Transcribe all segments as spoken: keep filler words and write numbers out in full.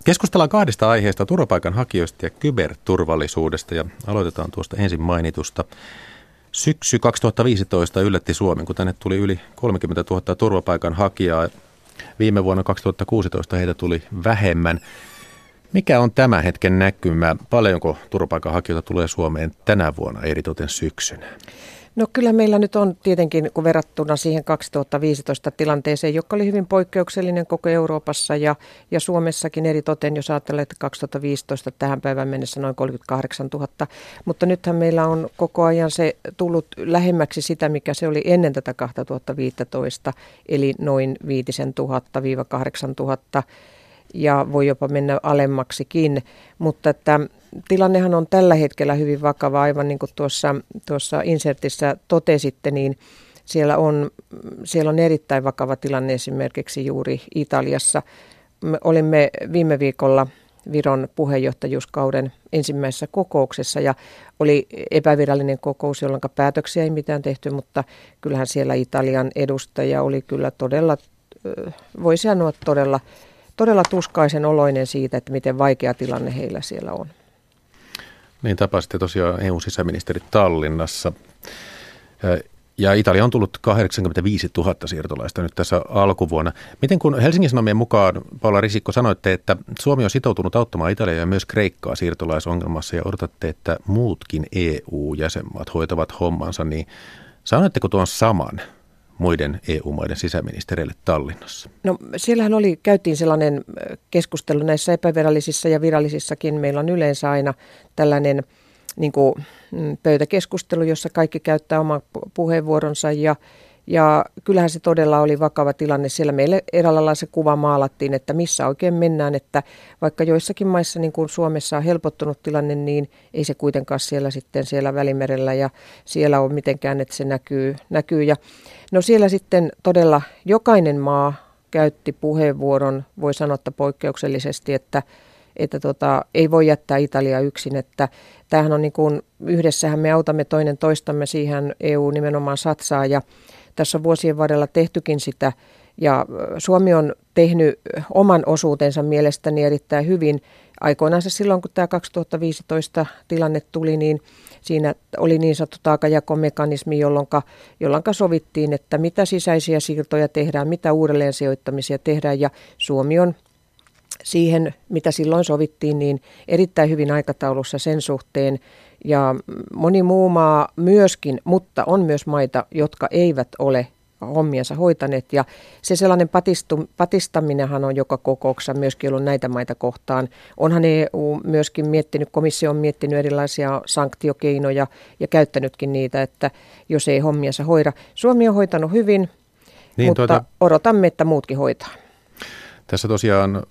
Keskustellaan kahdesta aiheesta, turvapaikanhakijoista ja kyberturvallisuudesta, ja aloitetaan tuosta ensin mainitusta. Syksy kaksituhattaviisitoista yllätti Suomen, kun tänne tuli yli kolmekymmentätuhatta turvapaikanhakijaa. Viime vuonna kaksituhattakuusitoista heitä tuli vähemmän. Mikä on tämän hetken näkymä? Paljonko turvapaikanhakijoita tulee Suomeen tänä vuonna, eritoten syksynä? No kyllä meillä nyt on tietenkin, kun verrattuna siihen kaksituhattaviisitoista tilanteeseen, joka oli hyvin poikkeuksellinen koko Euroopassa ja, ja Suomessakin eritoten, jos ajattelee, että kaksituhattaviisitoista tähän päivään mennessä noin kolmekymmentäkahdeksantuhatta. Mutta nythän meillä on koko ajan se tullut lähemmäksi sitä, mikä se oli ennen tätä kaksituhattaviisitoista, eli noin viisituhatta kahdeksantuhatta ja voi jopa mennä alemmaksikin, mutta että tilannehan on tällä hetkellä hyvin vakava, aivan niin kuin tuossa, tuossa insertissä totesitte, niin siellä on, siellä on erittäin vakava tilanne esimerkiksi juuri Italiassa. Me olimme viime viikolla Viron puheenjohtajuuskauden ensimmäisessä kokouksessa ja oli epävirallinen kokous, jolloin päätöksiä ei mitään tehty, mutta kyllähän siellä Italian edustaja oli kyllä todella, voi sanoa todella, todella tuskaisen oloinen siitä, että miten vaikea tilanne heillä siellä on. Niin tapasitte tosiaan E U-sisäministeri Tallinnassa. Ja Italia on tullut kahdeksankymmentäviisituhatta siirtolaista nyt tässä alkuvuonna. Miten kun Helsingin Sanomien mukaan, Paula Risikko, sanoitte, että Suomi on sitoutunut auttamaan Italiaa ja myös Kreikkaa siirtolaisongelmassa ja odotatte, että muutkin E U-jäsenmaat hoitavat hommansa, niin sanoitteko tuon saman muiden E U-maiden sisäministereille Tallinnassa? No siellähän oli, käytiin sellainen keskustelu näissä epävirallisissa ja virallisissakin. Meillä on yleensä aina tällainen niin kuin, pöytäkeskustelu, jossa kaikki käyttää oman puheenvuoronsa ja, ja kyllähän se todella oli vakava tilanne. Siellä meille eräällä lailla se kuva maalattiin, että missä oikein mennään, että vaikka joissakin maissa niin kuin Suomessa on helpottunut tilanne, niin ei se kuitenkaan siellä sitten siellä Välimerellä ja siellä on mitenkään, että se näkyy, näkyy ja no siellä sitten todella jokainen maa käytti puheenvuoron, voi sanoa että poikkeuksellisesti, että, että tota, ei voi jättää Italiaa yksin, että tämähän on niin kuin, yhdessähän me autamme toinen toistamme, siihen E U nimenomaan satsaa ja tässä on vuosien varrella tehtykin sitä ja Suomi on tehnyt oman osuutensa mielestäni erittäin hyvin. Aikoinaan silloin, kun tämä kaksituhattaviisitoista tilanne tuli, niin siinä oli niin sanottu taakajakomekanismi, jolloin, jolloin sovittiin, että mitä sisäisiä siirtoja tehdään, mitä uudelleen sijoittamisia tehdään ja Suomi on siihen, mitä silloin sovittiin, niin erittäin hyvin aikataulussa sen suhteen ja moni muu maa myöskin, mutta on myös maita, jotka eivät ole hommiansa hoitaneet ja se sellainen patistu, patistaminenhan on joka kokouksessa myöskin ollut näitä maita kohtaan. Onhan E U myöskin miettinyt, komissio on miettinyt erilaisia sanktiokeinoja ja käyttänytkin niitä, että jos ei hommiansa hoida. Suomi on hoitanut hyvin, niin, mutta tuota, odotamme, että muutkin hoitaa. Tässä tosiaan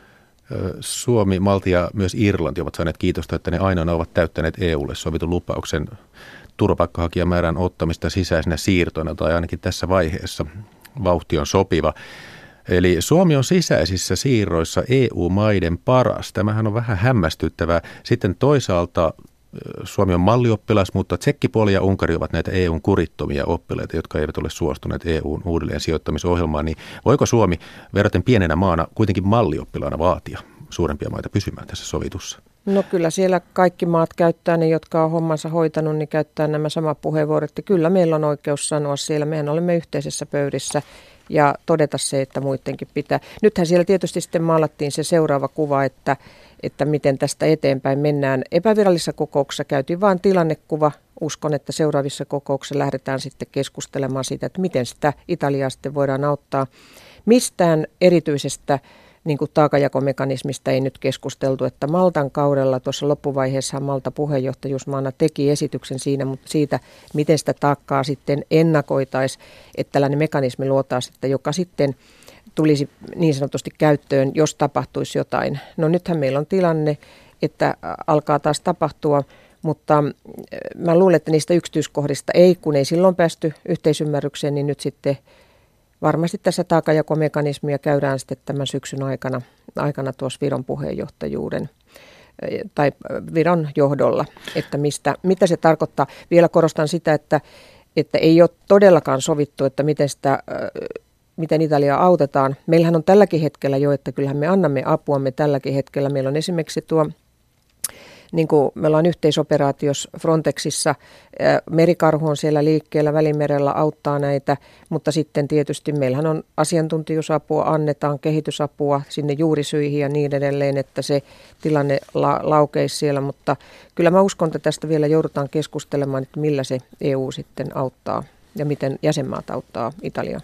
Suomi, Malta ja myös Irlanti ovat saaneet kiitosta, että ne ainoana ovat täyttäneet E U:lle sovitun lupauksen turvapaikkahakijamäärän ottamista sisäisenä siirtoina, tai ainakin tässä vaiheessa vauhti on sopiva. Eli Suomi on sisäisissä siirroissa E U-maiden paras. Tämähän on vähän hämmästyttävää. Sitten toisaalta Suomi on mallioppilas, mutta Tsekkipuoli ja Unkari ovat näitä E U:n kurittomia oppilaita, jotka eivät ole suostuneet E U:n uudelleen sijoittamisohjelmaan. Niin voiko Suomi verraten pienenä maana kuitenkin mallioppilaana vaatia suurempia maita pysymään tässä sovitussa? No kyllä siellä kaikki maat käyttää, ne jotka on hommansa hoitanut, niin käyttää nämä samat puheenvuorot. Ja kyllä meillä on oikeus sanoa siellä, mehän olemme yhteisessä pöydissä ja todeta se, että muidenkin pitää. Nythän siellä tietysti sitten maalattiin se seuraava kuva, että, että miten tästä eteenpäin mennään. Epävirallisessa kokouksessa käytiin vain tilannekuva. Uskon, että seuraavissa kokouksissa lähdetään sitten keskustelemaan siitä, että miten sitä Italiaa sitten voidaan auttaa. Mistään erityisestä niin kuin taakajakomekanismista ei nyt keskusteltu, että Maltan kaudella tuossa loppuvaiheessa Malta puheenjohtajuusmaana teki esityksen siinä, mutta siitä, miten sitä taakkaa sitten ennakoitaisiin, että tällainen mekanismi luotaisiin, että joka sitten tulisi niin sanotusti käyttöön, jos tapahtuisi jotain. No nythän meillä on tilanne, että alkaa taas tapahtua, mutta mä luulen, että niistä yksityiskohdista ei, kun ei silloin päästy yhteisymmärrykseen, niin nyt sitten varmasti tässä taakajakomekanismia käydään sitten tämän syksyn aikana, aikana tuossa Viron puheenjohtajuuden tai Viron johdolla, että mistä, mitä se tarkoittaa. Vielä korostan sitä, että, että ei ole todellakaan sovittu, että miten sitä, miten Italiaa autetaan. Meillähän on tälläkin hetkellä jo, että kyllähän me annamme apuamme tälläkin hetkellä. Meillä on esimerkiksi tuo, niin kuin me ollaan yhteisoperaatiossa Frontexissa, merikarhu on siellä liikkeellä Välimerellä, auttaa näitä, mutta sitten tietysti meillähän on asiantuntijuusapua, annetaan kehitysapua sinne juurisyihin ja niin edelleen, että se tilanne la- laukeisi siellä, mutta kyllä mä uskon, että tästä vielä joudutaan keskustelemaan, että millä se E U sitten auttaa ja miten jäsenmaat auttaa Italiaa.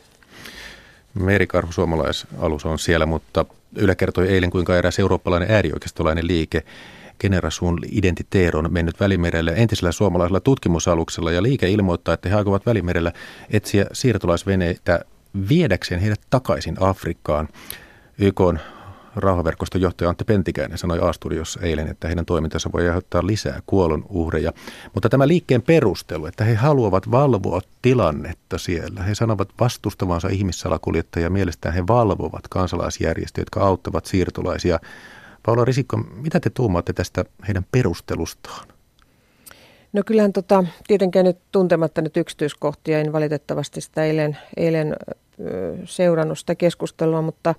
Merikarhu suomalaisalus on siellä, mutta Yle kertoi eilen, kuinka eräs eurooppalainen äärioikeistolainen liike Generation Identitaire on mennyt Välimerelle entisellä suomalaisella tutkimusaluksella, ja liike ilmoittaa, että he aikovat Välimerellä etsiä siirtolaisveneitä viedäkseen heidät takaisin Afrikkaan. Y K:n rauhanverkoston johtaja Antti Pentikäinen sanoi A-studiossa eilen, että heidän toimintansa voi aiheuttaa lisää kuolonuhreja. Mutta tämä liikkeen perustelu, että he haluavat valvoa tilannetta siellä. He sanovat vastustavansa ihmissalakuljettajia, mielestään he valvovat kansalaisjärjestöjä, jotka auttavat siirtolaisia. Paula Risikko, mitä te tuumaatte tästä heidän perustelustaan? No kyllähän tota, tietenkään nyt tuntematta nyt yksityiskohtia, en valitettavasti sitä eilen, eilen ö, seurannut sitä keskustelua, mutta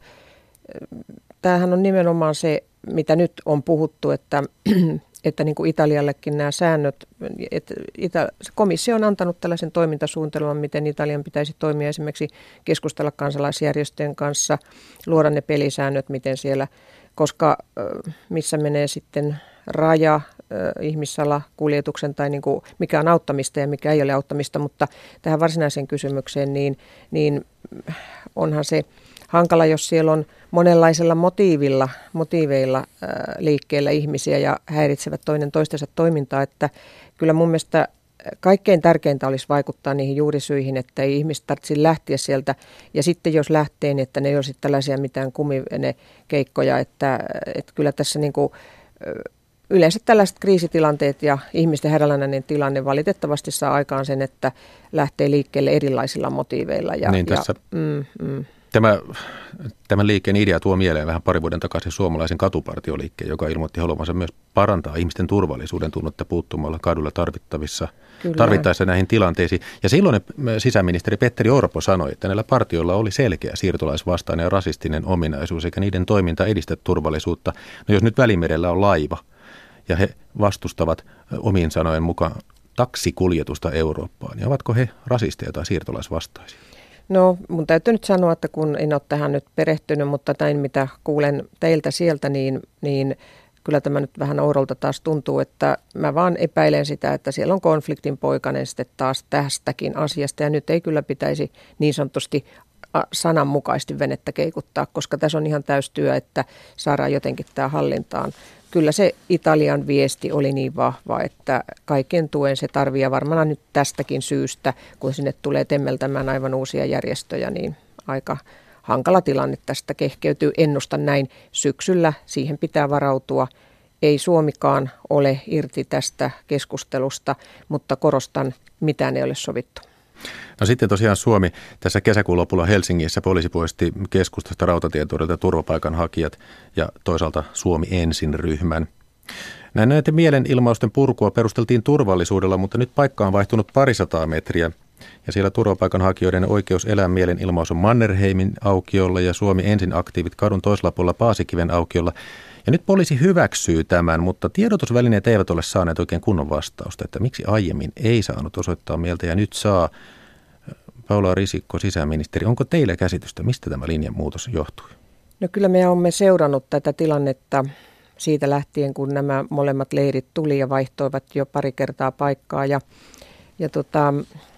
ö, tämähän on nimenomaan se, mitä nyt on puhuttu, että, että niin kuin Italiallekin nämä säännöt, että Ita- komissio on antanut tällaisen toimintasuunnitelman, miten Italian pitäisi toimia, esimerkiksi keskustella kansalaisjärjestöjen kanssa, luoda ne pelisäännöt, miten siellä, koska missä menee sitten raja ihmissalakuljetuksen tai niin kuin mikä on auttamista ja mikä ei ole auttamista, mutta tähän varsinaiseen kysymykseen, niin, niin onhan se hankala, jos siellä on monenlaisella motiivilla, motiiveilla ää, liikkeellä ihmisiä ja häiritsevät toinen toistensa toimintaa, että kyllä mun mielestä kaikkein tärkeintä olisi vaikuttaa niihin juurisyihin, että ei ihmiset tarvitse lähteä sieltä. Ja sitten jos lähtee, niin että ne ei ole sitten tällaisia mitään kumivenekeikkoja, että, että kyllä tässä niin kuin, yleensä tällaiset kriisitilanteet ja ihmisten hädänalainen tilanne valitettavasti saa aikaan sen, että lähtee liikkeelle erilaisilla motiiveilla. Ja, niin tässä, ja, mm, mm. Tämä, tämän liikkeen idea tuo mieleen vähän pari vuoden takaisin suomalaisen katupartioliikkeen, joka ilmoitti haluavansa myös parantaa ihmisten turvallisuuden tunnetta puuttumalla kadulla tarvittavissa, tarvittaessa näihin tilanteisiin. Ja silloin sisäministeri Petteri Orpo sanoi, että näillä partioilla oli selkeä siirtolaisvastainen ja rasistinen ominaisuus, eikä niiden toiminta edistä turvallisuutta. No jos nyt Välimerellä on laiva ja he vastustavat omiin sanojen mukaan taksikuljetusta Eurooppaan, niin ovatko he rasisteja tai siirtolaisvastaisia? No mun täytyy nyt sanoa, että kun en ole tähän nyt perehtynyt, mutta näin mitä kuulen teiltä sieltä, niin, niin kyllä tämä nyt vähän oudolta taas tuntuu, että mä vaan epäilen sitä, että siellä on konfliktin poikainen sitten taas tästäkin asiasta ja nyt ei kyllä pitäisi niin sanotusti sananmukaisesti venettä keikuttaa, koska tässä on ihan täystyö, että saadaan jotenkin tämä hallintaan. Kyllä se Italian viesti oli niin vahva, että kaiken tuen se tarvii ja varmaan nyt tästäkin syystä, kun sinne tulee temmeltämään aivan uusia järjestöjä, niin aika hankala tilanne tästä kehkeytyy. Ennustan näin syksyllä, siihen pitää varautua. Ei Suomikaan ole irti tästä keskustelusta, mutta korostan, mitään ei ole sovittu. No sitten tosiaan Suomi tässä kesäkuun lopulla Helsingissä poliisi poisti keskustasta Rautatientorjilta turvapaikanhakijat ja toisaalta Suomi ensin -ryhmän. Näin näiden mielenilmausten purkua perusteltiin turvallisuudella, mutta nyt paikka on vaihtunut parisataa metriä ja siellä turvapaikanhakijoiden oikeus elää mielenilmaus on Mannerheimin aukiolla ja Suomi ensin aktiivit kadun toisella puolella Paasikiven aukiolla. Ja nyt poliisi hyväksyy tämän, mutta tiedotusvälineet eivät ole saaneet oikein kunnon vastausta, että miksi aiemmin ei saanut osoittaa mieltä ja nyt saa. Paula Risikko, sisäministeri, onko teillä käsitystä, mistä tämä linjanmuutos johtui? No kyllä me olemme seurannut tätä tilannetta siitä lähtien, kun nämä molemmat leirit tuli ja vaihtoivat jo pari kertaa paikkaa. Ja, ja tota,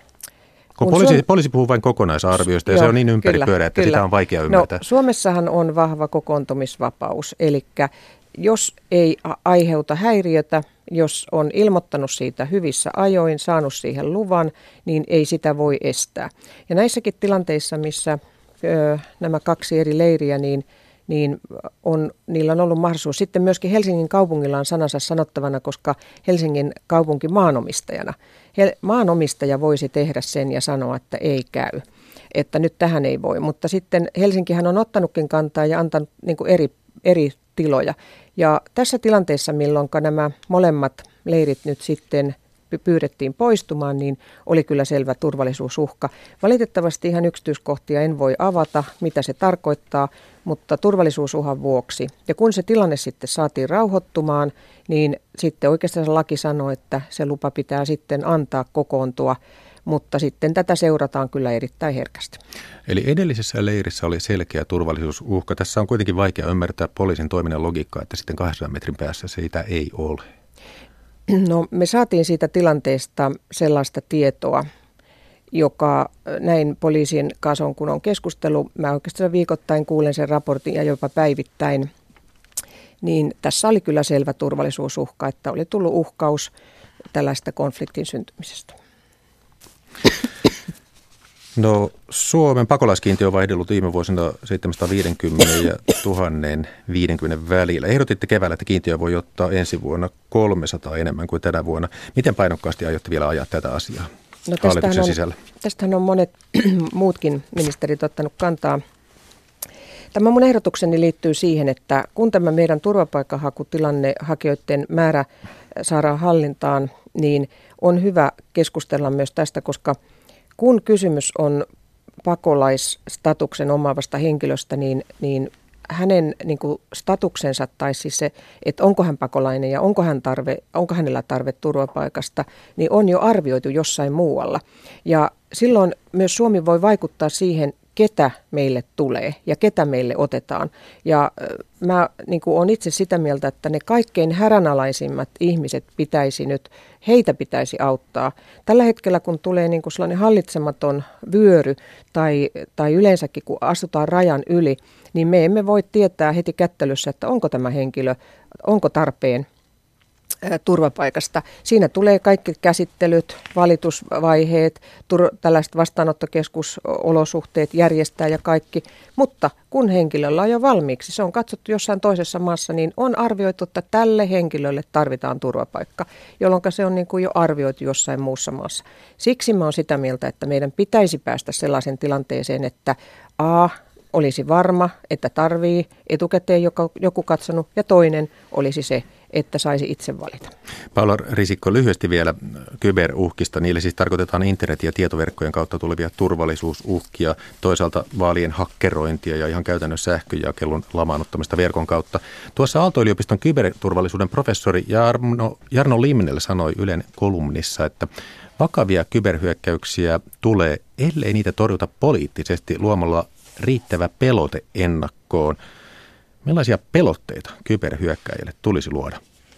kun poliisi, Suom- poliisi puhuu vain kokonaisarvioista ja joo, se on niin ympäripyörä, että kyllä. Sitä on vaikea ymmärtää. No, Suomessahan on vahva kokoontumisvapaus, eli jos ei aiheuta häiriötä, jos on ilmoittanut siitä hyvissä ajoin, saanut siihen luvan, niin ei sitä voi estää. Ja näissäkin tilanteissa, missä ö, nämä kaksi eri leiriä, niin, niin on, niillä on ollut mahdollisuus. Sitten myöskin Helsingin kaupungilla on sanansa sanottavana, koska Helsingin kaupunki maanomistajana. He, maanomistaja voisi tehdä sen ja sanoa, että ei käy, että nyt tähän ei voi. Mutta sitten Helsinkihän on ottanutkin kantaa ja antanut niin kuin eri, eri tiloja. Ja tässä tilanteessa, milloin nämä molemmat leirit nyt sitten pyydettiin poistumaan, niin oli kyllä selvä turvallisuusuhka. Valitettavasti ihan yksityiskohtia en voi avata, mitä se tarkoittaa, mutta turvallisuusuhan vuoksi. Ja kun se tilanne sitten saatiin rauhoittumaan, niin sitten oikeastaan se laki sanoi, että se lupa pitää sitten antaa kokoontua, mutta sitten tätä seurataan kyllä erittäin herkästi. Eli edellisessä leirissä oli selkeä turvallisuusuhka. Tässä on kuitenkin vaikea ymmärtää poliisin toiminnan logiikkaa, että sitten kahdensadan metrin päässä siitä ei ole. No, me saatiin siitä tilanteesta sellaista tietoa, joka näin poliisin kanssa, kun on keskustelu, mä oikeastaan viikoittain kuulen sen raportin ja jopa päivittäin, niin tässä oli kyllä selvä turvallisuusuhka, että oli tullut uhkaus tällaista konfliktin syntymisestä. No, Suomen pakolaiskiintiö on vaihdellut viime vuosina seitsemänsataaviisikymmentä ja tuhatviisikymmentä välillä. Ehdotitte keväällä, että kiintiö voi ottaa ensi vuonna kolmesataa enemmän kuin tänä vuonna. Miten painokkaasti aiotte vielä ajaa tätä asiaa no, hallituksen on, sisällä? Tästähän on monet muutkin ministerit ottanut kantaa. Tämä mun ehdotukseni liittyy siihen, että kun tämä meidän turvapaikkahakutilanne, hakijoiden määrä saadaan hallintaan, niin on hyvä keskustella myös tästä, koska kun kysymys on pakolaisstatuksen omaavasta henkilöstä, niin, niin hänen niin kuin statuksensa tai siis se, että onko hän pakolainen ja onko, hän tarve, onko hänellä tarve turvapaikasta, niin on jo arvioitu jossain muualla. Ja silloin myös Suomi voi vaikuttaa siihen, ketä meille tulee ja ketä meille otetaan. Ja mä niin kuin olen itse sitä mieltä, että ne kaikkein hädänalaisimmat ihmiset pitäisi nyt, heitä pitäisi auttaa. Tällä hetkellä, kun tulee niin kuin sellainen hallitsematon vyöry tai, tai yleensäkin, kun astutaan rajan yli, niin me emme voi tietää heti kättelyssä, että onko tämä henkilö, onko tarpeen turvapaikasta. Siinä tulee kaikki käsittelyt, valitusvaiheet, tur- tällaiset vastaanottokeskusolosuhteet järjestää ja kaikki, mutta kun henkilöllä on jo valmiiksi, se on katsottu jossain toisessa maassa, niin on arvioitu, että tälle henkilölle tarvitaan turvapaikka, jolloin se on niin kuin jo arvioitu jossain muussa maassa. Siksi mä oon sitä mieltä, että meidän pitäisi päästä sellaisen tilanteeseen, että a, olisi varma, että tarvii etukäteen joku, joku katsonut, ja toinen olisi se, että saisi itse valita. Paula Risikko, lyhyesti vielä kyberuhkista. Niille siis tarkoitetaan internet- ja tietoverkkojen kautta tulevia turvallisuusuhkia, toisaalta vaalien hakkerointia ja ihan käytännössä sähköjakelun lamaannuttamista verkon kautta. Tuossa Aalto-yliopiston kyberturvallisuuden professori Jarno, Jarno Limnell sanoi Ylen kolumnissa, että vakavia kyberhyökkäyksiä tulee, ellei niitä torjuta poliittisesti luomalla riittävä pelote ennakkoon. Millaisia pelotteita kyberhyökkäjille tulisi luoda?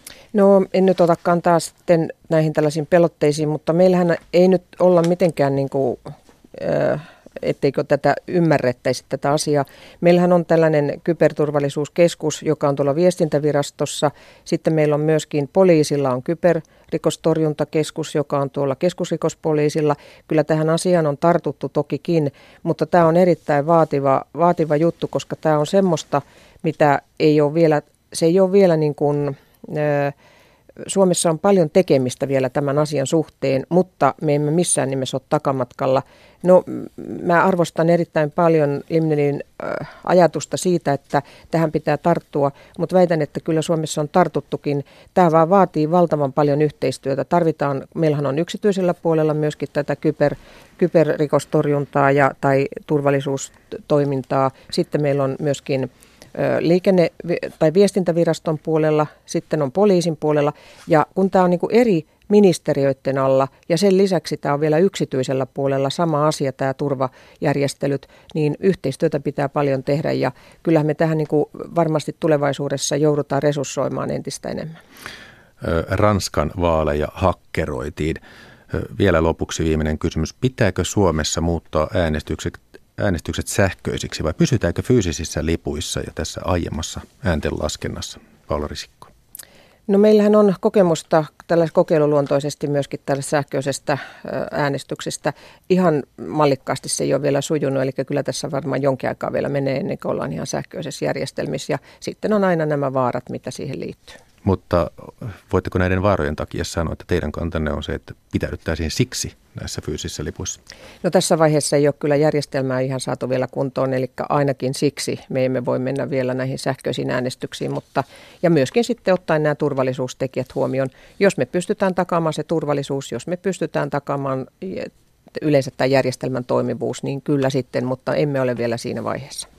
No, en nyt ota kantaa sitten näihin tällaisiin pelotteisiin, mutta meillähän ei nyt olla mitenkään, niin kuin, äh, etteikö tätä ymmärrettäisi tätä asiaa. Meillähän on tällainen kyberturvallisuuskeskus, joka on tuolla viestintävirastossa. Sitten meillä on myöskin poliisilla on kyberrikostorjuntakeskus, joka on tuolla keskusrikospoliisilla. Kyllä tähän asiaan on tartuttu tokikin, mutta tämä on erittäin vaativa, vaativa juttu, koska tämä on semmoista, mitä ei ole vielä, se ei ole vielä niin kuin, ää, Suomessa on paljon tekemistä vielä tämän asian suhteen, mutta me emme missään nimessä ole takamatkalla. No, mä arvostan erittäin paljon Limnellin äh, ajatusta siitä, että tähän pitää tarttua, mutta väitän, että kyllä Suomessa on tartuttukin. Tämä vaan vaatii valtavan paljon yhteistyötä. Tarvitaan, meillähän on yksityisellä puolella myöskin tätä kyber, kyberrikostorjuntaa ja, tai turvallisuustoimintaa. Sitten meillä on myöskin liikenne- tai viestintäviraston puolella, sitten on poliisin puolella, ja kun tämä on niin kuin eri ministeriöiden alla, ja sen lisäksi tämä on vielä yksityisellä puolella sama asia, tämä turvajärjestelyt, niin yhteistyötä pitää paljon tehdä, ja kyllähän me tähän niin kuin varmasti tulevaisuudessa joudutaan resurssoimaan entistä enemmän. Ranskan vaaleja hakkeroitiin. Vielä lopuksi viimeinen kysymys. Pitääkö Suomessa muuttaa äänestykset äänestykset sähköisiksi vai pysytäänkö fyysisissä lipuissa ja tässä aiemmassa ääntenlaskennassa? Paula Risikko. No meillähän on kokemusta tällaisesta kokeiluluontoisesti myöskin tällaisesta sähköisestä äänestyksestä. Ihan mallikkaasti se ei ole vielä sujunut, eli kyllä tässä varmaan jonkin aikaa vielä menee ennen kuin ollaan ihan sähköisessä järjestelmissä ja sitten on aina nämä vaarat, mitä siihen liittyy. Mutta voitteko näiden vaarojen takia sanoa, että teidän kantanne on se, että pitäydyttäisiin siksi näissä fyysisissä lipuissa? No tässä vaiheessa ei ole kyllä järjestelmää ihan saatu vielä kuntoon, eli ainakin siksi me emme voi mennä vielä näihin sähköisiin äänestyksiin, mutta ja myöskin sitten ottaen nämä turvallisuustekijät huomioon. Jos me pystytään takaamaan se turvallisuus, jos me pystytään takaamaan yleensä tämä järjestelmän toimivuus, niin kyllä sitten, mutta emme ole vielä siinä vaiheessa.